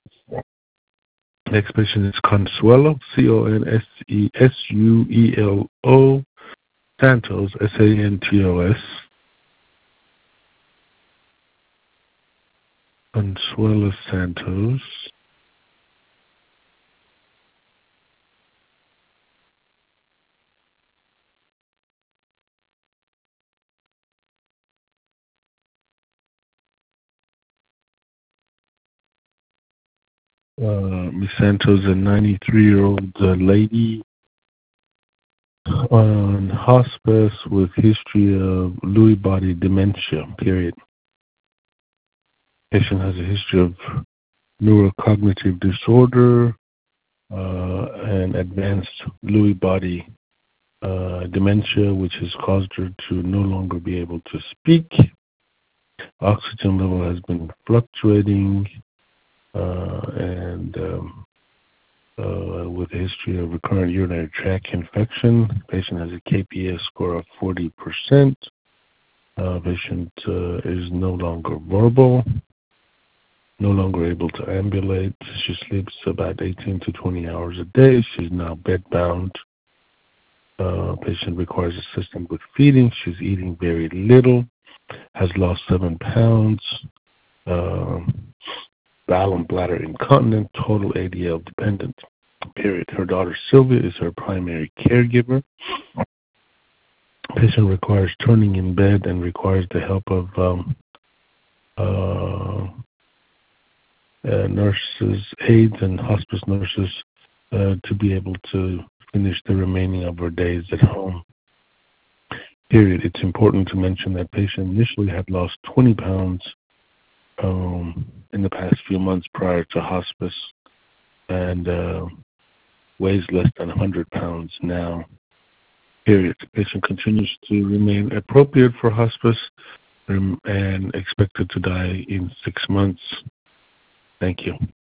Next patient is Consuelo, Consuelo, Santos, Santos. Consuelo Santos. Miss Santos, a 93-year-old lady on hospice with history of Lewy body dementia, period. Patient has a history of neurocognitive disorder and advanced Lewy body dementia, which has caused her to no longer be able to speak. Oxygen level has been fluctuating and with a history of recurrent urinary tract infection. Patient has a KPS score of 40%. Patient is no longer verbal, no longer able to ambulate. She sleeps about 18 to 20 hours a day. She's now bedbound. Patient requires assistance with feeding. She's eating very little, has lost 7 pounds, bowel and bladder incontinent, total ADL dependent, period. Her daughter Sylvia is her primary caregiver. Patient requires turning in bed and requires the help of nurses, aides, and hospice nurses to be able to finish the remaining of her days at home. Period. It's important to mention that patient initially had lost 20 pounds in the past few months prior to hospice and weighs less than 100 pounds now. Period. The patient continues to remain appropriate for hospice and expected to die in 6 months. Thank you.